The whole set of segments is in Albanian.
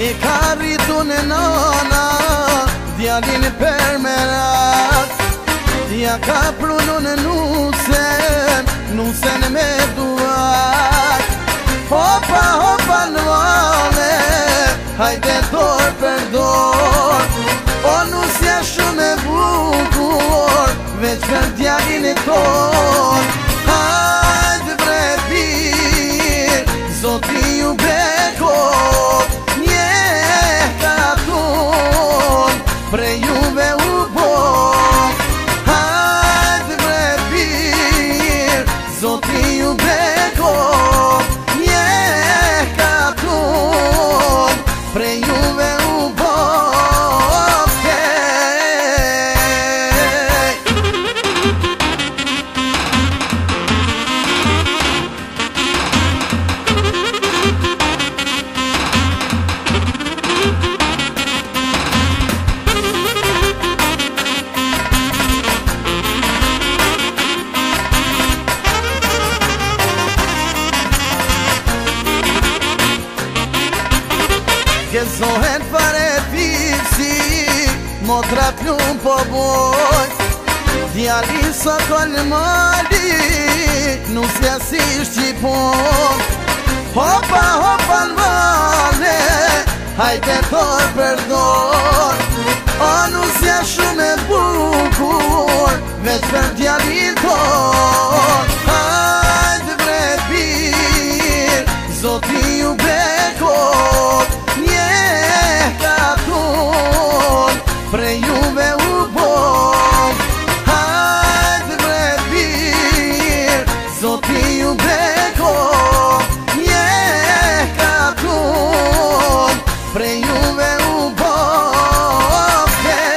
I ka rritu në nana, djalin për merat. Ja ka prunu në nusen me duat. Hopa, hopa në vale, hajde dor për dor. O nusja shumë e bukur, veç për djalin e ton. Hajde bre bir, zoti ju bekot. Pre juve u bon, hajde bre bir, zoti ju bekon. Nje ka ton, pre juve u bon, Gëzohen fare fiksi, motra plum po boj. Djali sa kalmali, nusja si shqipon. Hopa, hopa n'vale, hajde dor për dor. O nusja shumë e bukur, veç për djalin ton. Hajde bre bir, zoti ju bekot. Pre juve u bon, hajde bre bir, zoti ju bekon. Nje ka ton, pre juve u bon,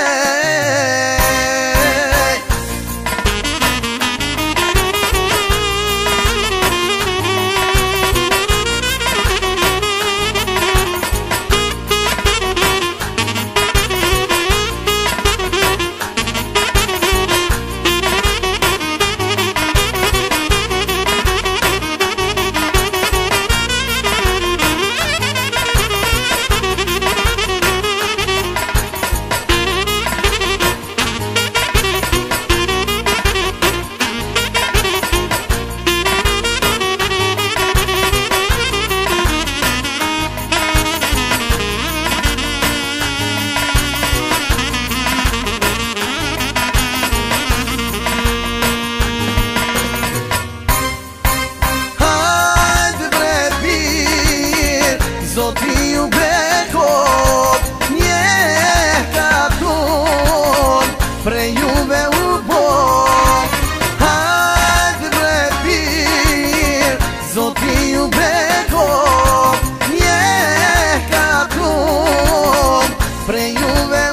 zoti ju bekot. Nje ka ton, pre juve u bon. Hajde bre bir, zoti ju bekot. Nje ka ton, pre juve